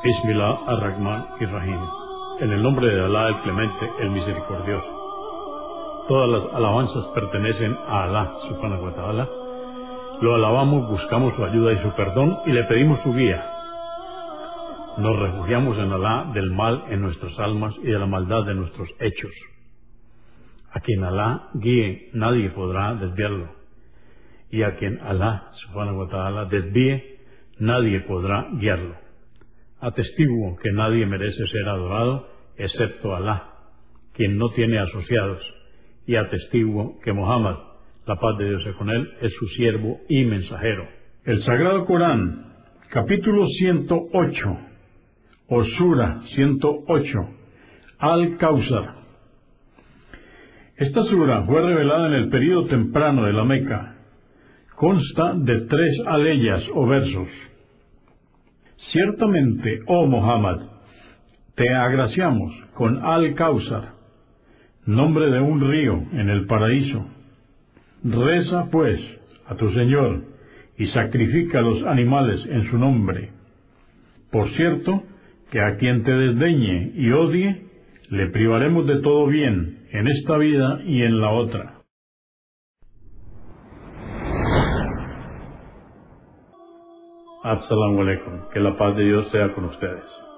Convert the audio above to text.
Bismillah ar-Rahman ir-Rahim. En el nombre de Alá, el Clemente, el Misericordioso. Todas las alabanzas pertenecen a Alá, subhanahu wa ta'ala. Lo alabamos, buscamos su ayuda y su perdón y le pedimos su guía. Nos refugiamos en Alá del mal en nuestras almas y de la maldad de nuestros hechos. A quien Alá guíe, nadie podrá desviarlo. Y a quien Alá, subhanahu wa ta'ala, desvíe, nadie podrá guiarlo. Atestiguo que nadie merece ser adorado excepto Alá, quien no tiene asociados, y atestiguo que Muhammad, la paz de Dios sea con él, es su siervo y mensajero. El Sagrado Corán, capítulo 108, o Sura 108, Al-Kawthar. Esta sura fue revelada en el período temprano de la Meca. Consta de 3 aleyas o versos. Ciertamente, oh Muhammad, te agraciamos con Al-Kawthar, nombre de un río en el paraíso. Reza, pues, a tu Señor y sacrifica los animales en su nombre. Por cierto, que a quien te desdeñe y odie, le privaremos de todo bien en esta vida y en la otra. Assalamu alaikum, que la paz de Dios sea con ustedes.